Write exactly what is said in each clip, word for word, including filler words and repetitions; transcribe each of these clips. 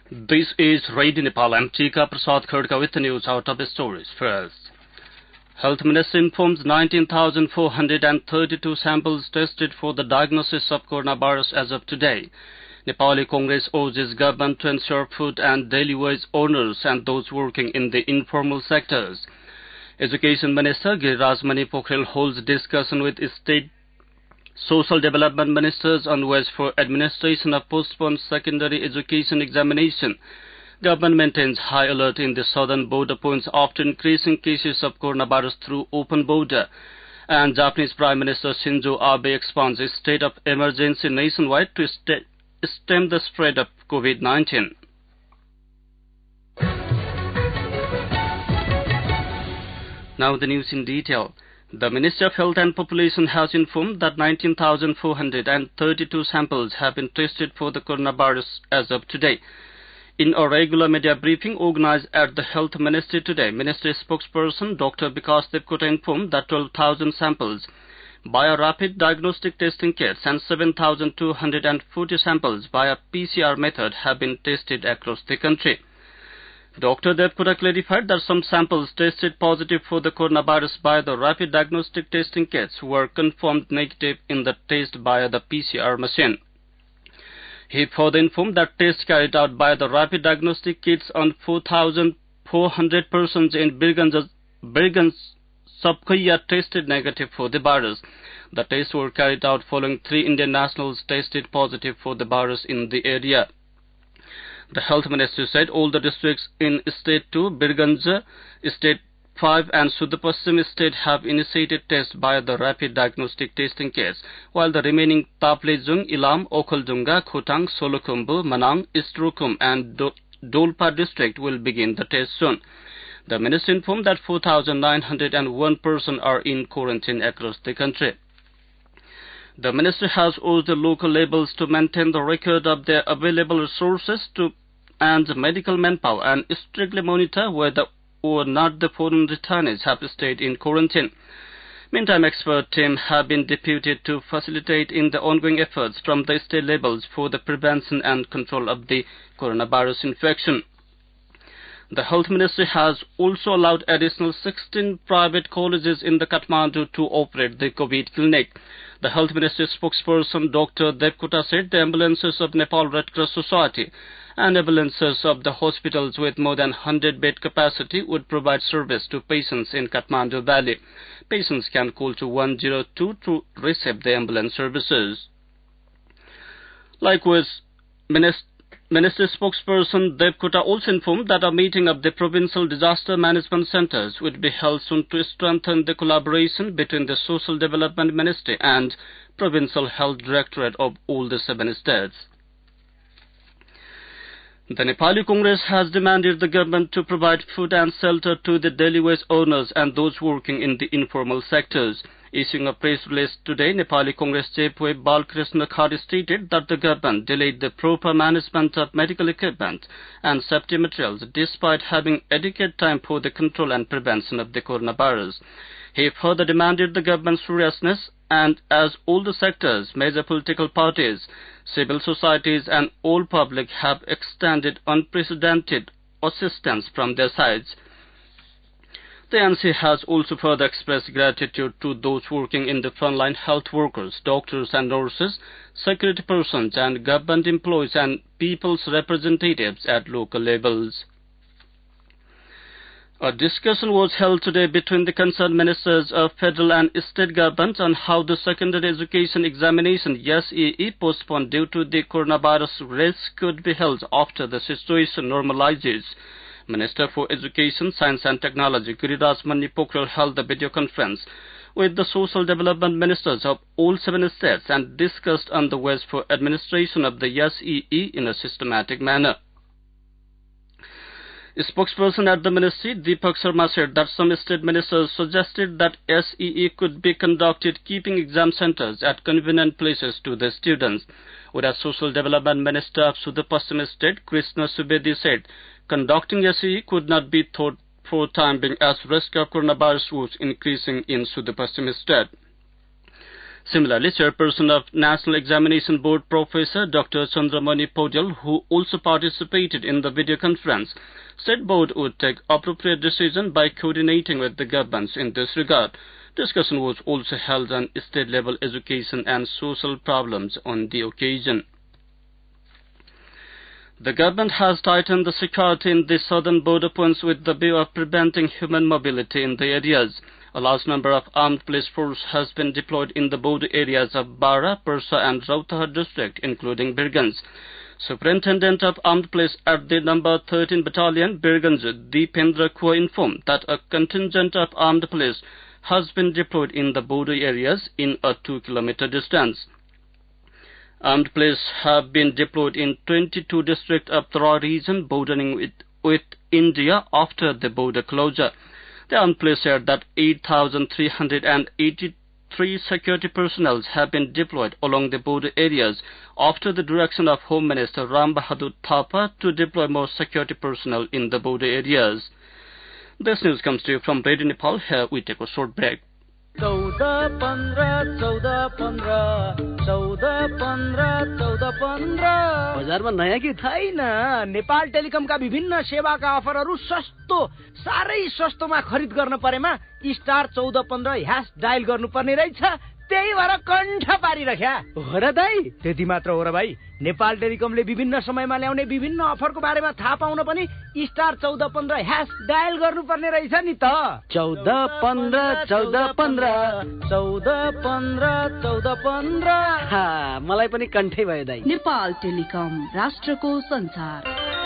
This is Radio Nepal. I'm Tika Prasad Khadka with the news out of the stories. First, Health Ministry informs nineteen thousand four hundred thirty-two samples tested for the diagnosis of coronavirus as of today. Nepali Congress urges government to ensure food and daily wage owners and those working in the informal sectors. Education Minister Giriraj Mani Pokhrel holds discussion with state social development ministers on ways for administration of postponed secondary education examination. Government maintains high alert in the southern border points after increasing cases of coronavirus through open border. And Japanese Prime Minister Shinzo Abe expounds a state of emergency nationwide to st stem the spread of COVID nineteen. Now the news in detail. The Ministry of Health and Population has informed that nineteen thousand four hundred thirty-two samples have been tested for the coronavirus as of today. In a regular media briefing organized at the Health Ministry today, Ministry spokesperson Doctor Vikas Devkota informed that twelve thousand samples via rapid diagnostic testing kits and seven thousand two hundred forty samples via P C R method have been tested across the country. Doctor Devkota clarified that some samples tested positive for the coronavirus by the rapid diagnostic testing kits were confirmed negative in the test via the P C R machine. He further informed that tests carried out by the rapid diagnostic kits on four thousand four hundred persons in Birganj Sabkhaiya tested negative for the virus. The tests were carried out following three Indian nationals tested positive for the virus in the area. The Health Ministry said all the districts in State two, Birganj, State five and Sudapashchim State have initiated tests via the rapid diagnostic testing kits, while the remaining Taplejung, Ilam, Okheldunga, Khotang, Solukhumbu, Manang, Istrukum and Do Dolpa district will begin the test soon. The Ministry informed that four thousand nine hundred one persons are in quarantine across the country. The Ministry has urged the local labels to maintain the record of their available resources to and medical manpower and strictly monitor whether or not the foreign returnees have stayed in quarantine. Meantime, expert teams have been deputed to facilitate in the ongoing efforts from the state levels for the prevention and control of the coronavirus infection. The Health Ministry has also allowed additional sixteen private colleges in the Kathmandu to operate the COVID clinic. The Health Ministry spokesperson Doctor Devkota said the ambulances of Nepal Red Cross Society and ambulances of the hospitals with more than one hundred bed capacity would provide service to patients in Kathmandu Valley. Patients can call to one zero two to receive the ambulance services. Likewise, Minister Ministry spokesperson Devkota also informed that a meeting of the provincial disaster management centers would be held soon to strengthen the collaboration between the Social Development Ministry and Provincial Health Directorate of all the seven states. The Nepali Congress has demanded the government to provide food and shelter to the daily wage owners and those working in the informal sectors. Issuing a press release today, Nepali Congress Chief Whip Balkrishna Khare stated that the government delayed the proper management of medical equipment and safety materials despite having adequate time for the control and prevention of the coronavirus. He further demanded the government's seriousness and as all the sectors, major political parties, civil societies and all public have extended unprecedented assistance from their sides. The N C has also further expressed gratitude to those working in the frontline health workers, doctors and nurses, security persons and government employees and people's representatives at local levels. A discussion was held today between the concerned ministers of federal and state governments on how the secondary education examination S E E postponed due to the coronavirus risk could be held after the situation normalizes. Minister for Education, Science and Technology Giriraj Mani Pokhrel held a video conference with the social development ministers of all seven states and discussed on the ways for administration of the S E E in a systematic manner. A spokesperson at the ministry, Deepak Sharma, said that some state ministers suggested that S E E could be conducted keeping exam centers at convenient places to the students. Whereas Social Development Minister of Sudapashchim State, Krishna Subedi, said conducting S E E could not be thought for time being as risk of coronavirus was increasing in Sudapashchim State. Similarly, Chairperson of National Examination Board Professor Doctor Chandramani Paudel, who also participated in the video conference, said board would take appropriate decision by coordinating with the governments in this regard. Discussion was also held on state-level education and social problems on the occasion. The government has tightened the security in the southern border points with the view of preventing human mobility in the areas. A large number of armed police force has been deployed in the border areas of Bara, Persa and Rautahar district, including Birganj. Superintendent of Armed Police at the number thirteen Battalion, Birganj, Deependra Kua, informed that a contingent of armed police has been deployed in the border areas in a two kilometer distance. Armed police have been deployed in twenty-two districts of Tra region bordering with, with India after the border closure. The armed police said that eight thousand three hundred eighty-three security personnel have been deployed along the border areas after the direction of Home Minister Ram Bahadur Thapa to deploy more security personnel in the border areas. This news comes to you from Radio Nepal. Here we take a short break. चौदह पंद्रह चौदह पंद्रह चौदह पंद्रह चौदह पंद्रह बजारमा नयाँ के छैन। नेपाल टेलिकमका विभिन्न सेवाका अफरहरू सस्तो साह्रै सस्तोमा खरिद गर्न परेमा स्टार चौदह पन्ध्र ह्यास डायल गर्नुपर्ने रहेछ। त्यही भएर कण्ठ पारिरख्या हो र दाइ। त्यति मात्र हो र भाइ, नेपाल टेलिकमले विभिन्न समयमा ल्याउने विभिन्न अफरको बारेमा थाहा पाउन पनि स्टार चौदह पन्ध्र ह्यास डायल गर्नुपर्ने रहेछ नि त। चौदह पन्ध्र चौदह पन्ध्र चौदह पन्ध्र चौदह पन्ध्र मलाई पनि कण्ठै भयो दाइ। नेपाल टेलिकम, राष्ट्रको संचार।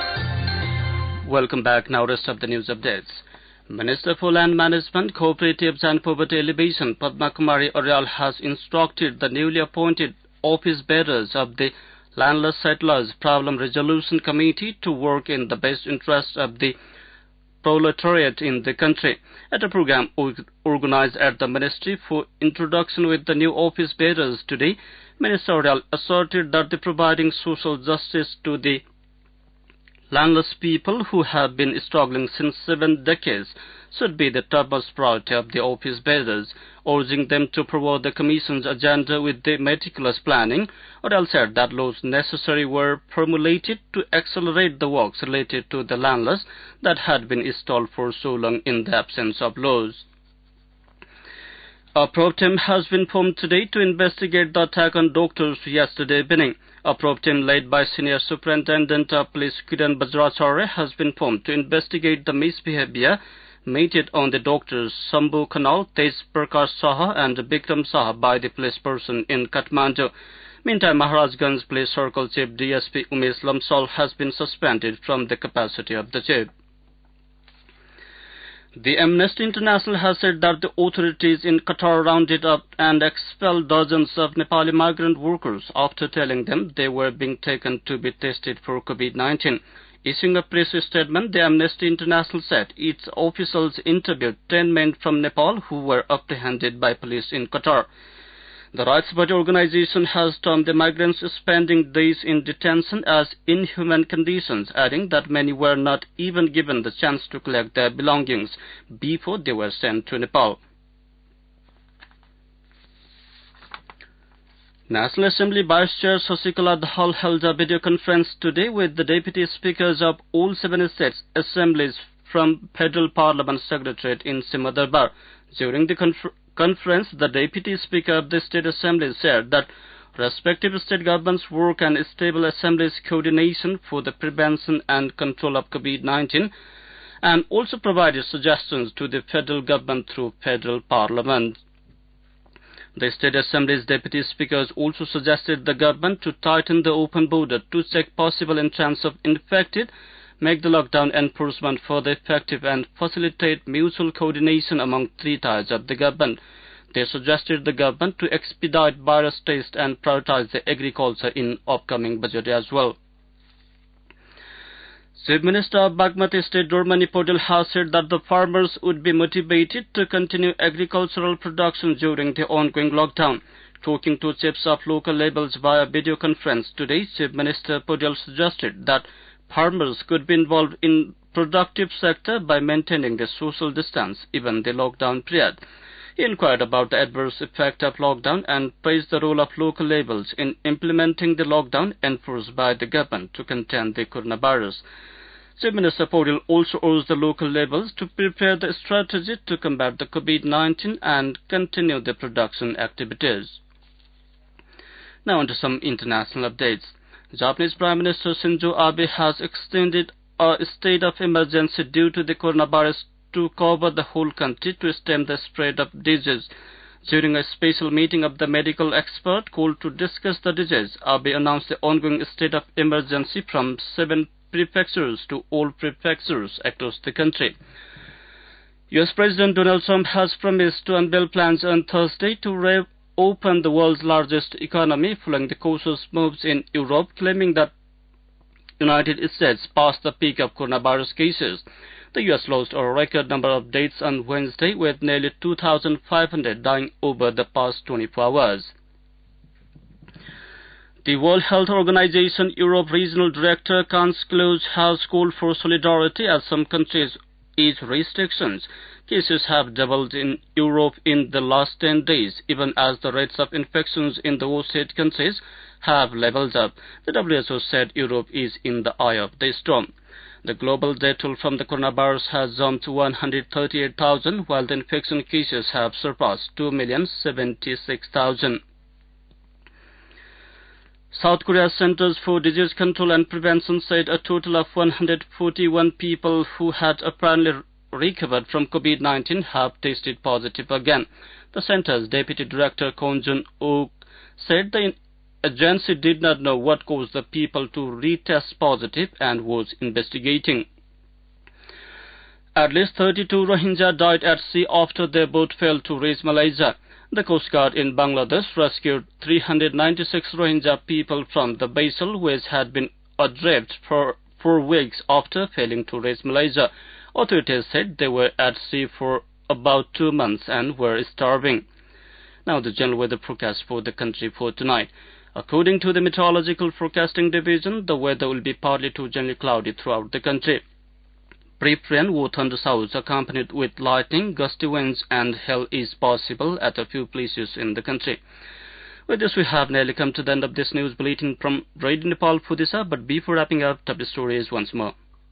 Welcome back. Now rest of the news updates. Minister for Land Management, Cooperatives and Poverty Alleviation, Padma Kumari Aryal, has instructed the newly appointed office bearers of the Landless Settlers Problem Resolution Committee to work in the best interest of the proletariat in the country. At a program organized at the Ministry for introduction with the new office bearers today, Minister Aryal asserted that the providing social justice to the landless people who have been struggling since seven decades should be the topmost priority of the office bearers, urging them to promote the Commission's agenda with the meticulous planning. Aryal said that laws necessary were formulated to accelerate the works related to the landless that had been stalled for so long in the absence of laws. A probe team has been formed today to investigate the attack on doctors yesterday evening. A probe team led by Senior Superintendent of Police Kiran Bajracharya has been formed to investigate the misbehavior meted on the doctors Sambhu Khanal, Tej Prakash Saha and Bikram Saha by the police person in Kathmandu. Meantime, Maharajganj Police Circle Chief D S P Umesh Lamsal has been suspended from the capacity of the chief. The Amnesty International has said that the authorities in Qatar rounded up and expelled dozens of Nepali migrant workers after telling them they were being taken to be tested for COVID nineteen. Issuing a press statement, the Amnesty International said its officials interviewed ten men from Nepal who were apprehended by police in Qatar. The Rights Party organization has termed the migrants spending days in detention as inhuman conditions, adding that many were not even given the chance to collect their belongings before they were sent to Nepal. National Assembly Vice Chair Sasikala Dahal held a video conference today with the Deputy Speakers of all seven states assemblies from Federal Parliament Secretariat in Simadarbar. During the conference, Conference, the Deputy Speaker of the State Assembly said that respective state governments work on stable assemblies coordination for the prevention and control of COVID nineteen and also provided suggestions to the federal government through federal parliament. The State Assembly's Deputy Speakers also suggested the government to tighten the open border to check possible entrance of infected, make the lockdown enforcement further effective and facilitate mutual coordination among three tiers of the government. They suggested the government to expedite virus tests and prioritize the agriculture in upcoming budget as well. Chief Minister of Bagmati State Dormani Paudel has said that the farmers would be motivated to continue agricultural production during the ongoing lockdown. Talking to chiefs of local labels via video conference today, Chief Minister Paudel suggested that farmers could be involved in productive sector by maintaining the social distance even the lockdown period. He inquired about the adverse effect of lockdown and praised the role of local labels in implementing the lockdown enforced by the government to contain the coronavirus. Chief Minister Paudel also urged the local labels to prepare the strategy to combat the COVID nineteen and continue the production activities. Now on to some international updates. Japanese Prime Minister Shinzo Abe has extended a state of emergency due to the coronavirus to cover the whole country to stem the spread of disease. During a special meeting of the medical expert called to discuss the disease, Abe announced the ongoing state of emergency from seven prefectures to all prefectures across the country. U S President Donald Trump has promised to unveil plans on Thursday to reopen the world's largest economy following the cautious moves in Europe, claiming that the United States passed the peak of coronavirus cases. The U S lost a record number of deaths on Wednesday, with nearly two thousand five hundred dying over the past twenty-four hours. The World Health Organization Europe Regional Director Hans Kluge has called for solidarity as some countries ease restrictions. Cases have doubled in Europe in the last ten days, even as the rates of infections in the worst hit countries have leveled up. The W H O said Europe is in the eye of the storm. The global death toll from the coronavirus has jumped to one hundred thirty-eight thousand, while the infection cases have surpassed two million seventy-six thousand. South Korea's Centers for Disease Control and Prevention said a total of one hundred forty-one people who had apparently recovered from COVID nineteen have tested positive again. The center's Deputy Director Kwon Jun-ok said the agency did not know what caused the people to retest positive and was investigating. At least thirty-two Rohingya died at sea after their boat failed to reach Malaysia. The Coast Guard in Bangladesh rescued three hundred ninety-six Rohingya people from the vessel, which had been adrift for four weeks after failing to reach Malaysia. Authorities said they were at sea for about two months and were starving. Now the general weather forecast for the country for tonight. According to the Meteorological Forecasting Division, the weather will be partly to generally cloudy throughout the country. Brief rain or thunder showers accompanied with lightning, gusty winds and hail is possible at a few places in the country. With this, we have nearly come to the end of this news bulletin from Radio Nepal for this hour, but before wrapping up, top the stories once more.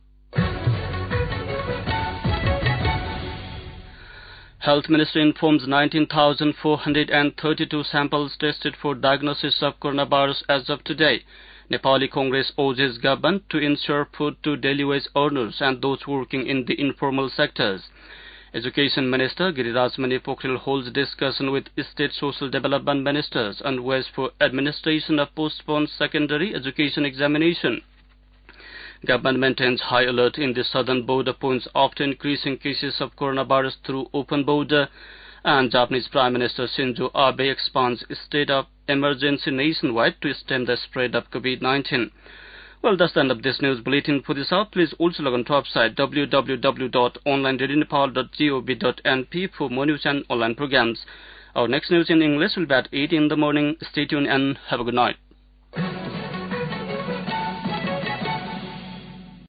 Health Ministry informs nineteen thousand four hundred thirty-two samples tested for diagnosis of coronavirus as of today. Nepali Congress urges government to ensure food to daily wage earners and those working in the informal sectors. Education Minister Giriraj Mani Pokhrel holds discussion with state social development ministers on ways for administration of postponed secondary education examination. Government maintains high alert in the southern border points after increasing cases of coronavirus through open border. And Japanese Prime Minister Shinzo Abe expands state of emergency nationwide to stem the spread of COVID nineteen. Well, that's the end of this news bulletin for this hour. Please also log on to our website w w w dot online radio nepal dot gov dot n p for more news and online programs. Our next news in English will be at eight in the morning. Stay tuned and have a good night.